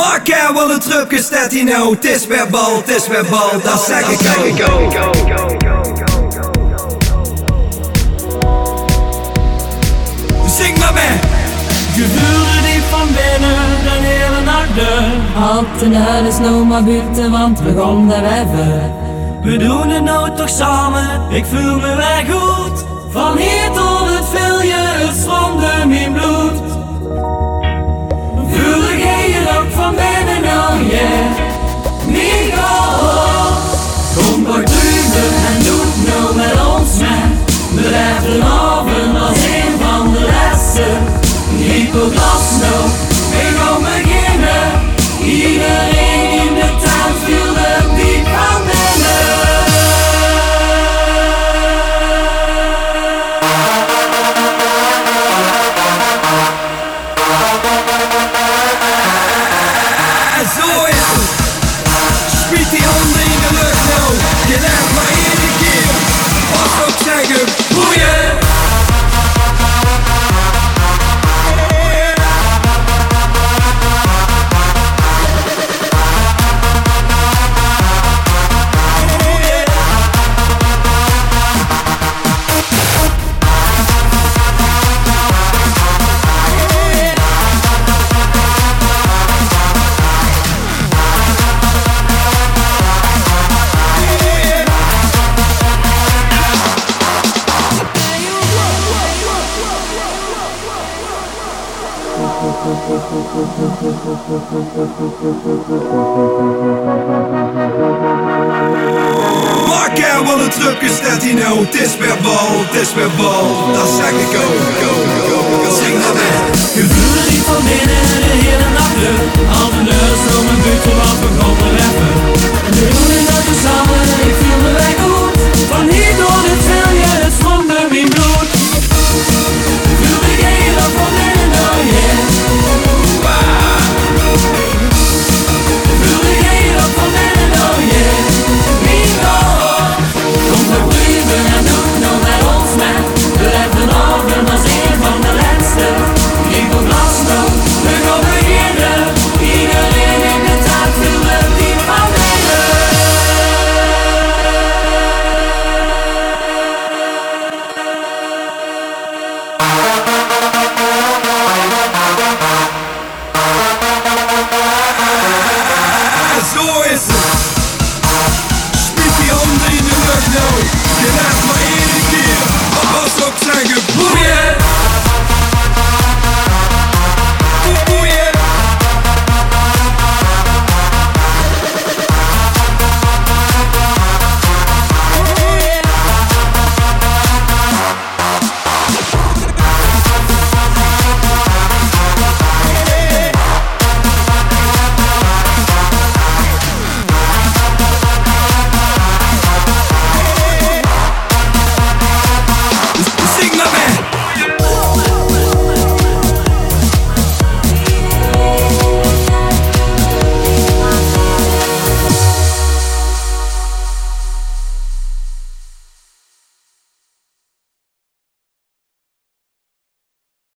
Marker, wat een trucje staat hier nou. Het is weer bal, dat zeg ik ook. Zing maar mee. Je voelde diep van binnen de hele nacht deur. Altijd naar de snow maar buiten, want we gaan daar even. We doen het nou toch samen, ik voel me wel goed. Van hier tot het vilje, het stroomde mijn bloed. Voel jij je ook van binnen, oh yeah. Mijn goal. Kom maar druven en doe het nou met ons mee. We blijven af als een van de laatste. Hypoglas nou, we gaan beginnen. Iedereen in de tuin voelde diep van binnen. Zo is het. Spiet die handen in de lucht nou. Je laat maar één keer. Wat ook zeggen, boeien. Marker, wat een trucje staat hier nou. Het is weer bal, dat zeg ik ook. Zing maar mee. Je voelde diep van binnen de hele nacht deur. Al de deur stromen buiten, want we gaan er even. We doen het nou toch samen, ik voel me wel goed. Van hier door het vilje, het stroomde mijn bloed. Voelde jij je ook van binnen, oh yeah. Voelde jij je ook van binnen, oh yeah. Mijn goal. Kom maar blijven en doe het nou met ons mee. We blijven over als een van de laatste. Ik wil glas nou, we gaan beginnen. Iedereen in de tuin voelde diep van binnen. Zo is het. Spiet die handen in de lucht nou. Je laat maar één keer. Wat ook zeggen, boeien.